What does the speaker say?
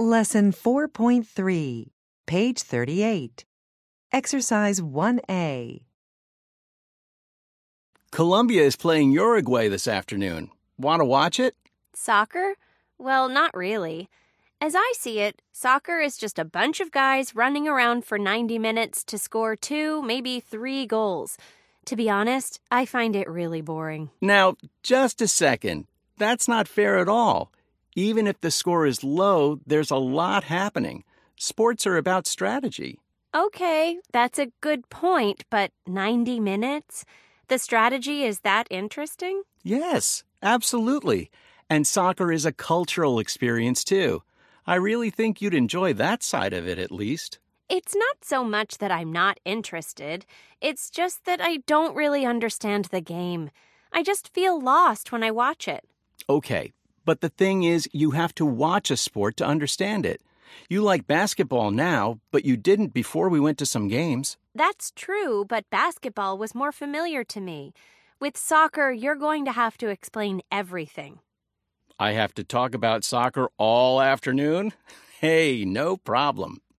Lesson 4.3, page 38. Exercise 1A. Colombia is playing Uruguay this afternoon. Want to watch it? Soccer? Well, not really. As I see it, soccer is just a bunch of guys running around for 90 minutes to score 2, maybe 3 goals. To be honest, I find it really boring. Now, just a second. That's not fair at all. Even if the score is low, there's a lot happening. Sports are about strategy. Okay, that's a good point, but 90 minutes? The strategy is that interesting? Yes, absolutely. And soccer is a cultural experience, too. I really think you'd enjoy that side of it, at least. It's not so much that I'm not interested. It's just that I don't really understand the game. I just feel lost when I watch it. Okay, but the thing is, you have to watch a sport to understand it. You like basketball now, but you didn't before we went to some games. That's true, but basketball was more familiar to me. With soccer, you're going to have to explain everything. I have to talk about soccer all afternoon? Hey, no problem.